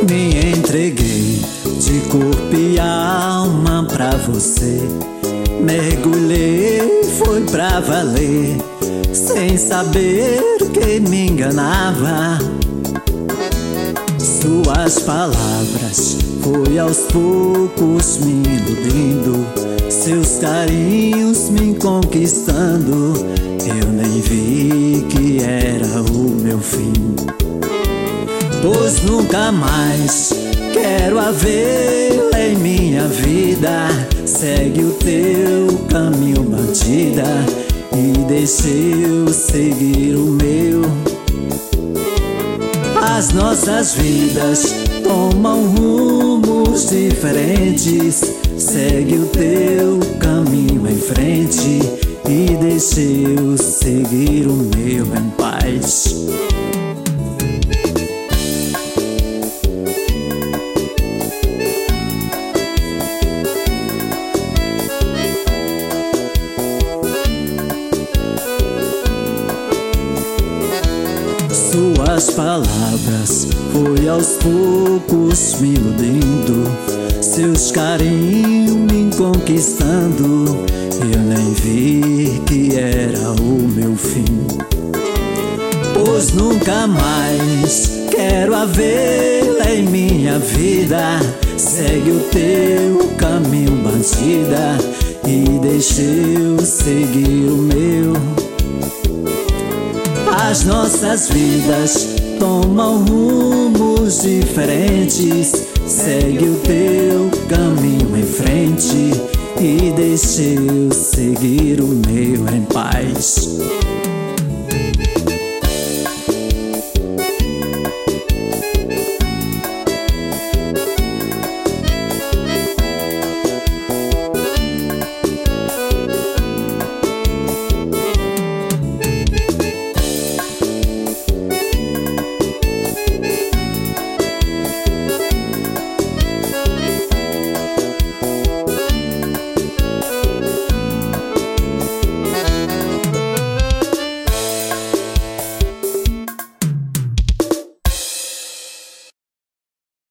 Me entreguei de corpo e alma pra você. Mergulhei, foi pra valer, sem saber que me enganava. Suas palavras foi aos poucos me iludindo, seus carinhos me conquistando. Eu nem vi que era o meu fim, pois nunca mais quero havê-la em minha vida. Segue o teu caminho, bandida, e deixa eu seguir o meu. As nossas vidas tomam rumos diferentes. Segue o teu caminho em frente e deixa eu seguir o meu em paz. Suas palavras foi aos poucos me iludindo, seus carinhos me conquistando. Eu nem vi que era o meu fim, pois nunca mais quero havê-la em minha vida. Segue o teu caminho, bandida, e deixa eu seguir o meu. As nossas vidas tomam rumos diferentes. Segue o teu caminho em frente e deixa eu seguir o meu em paz.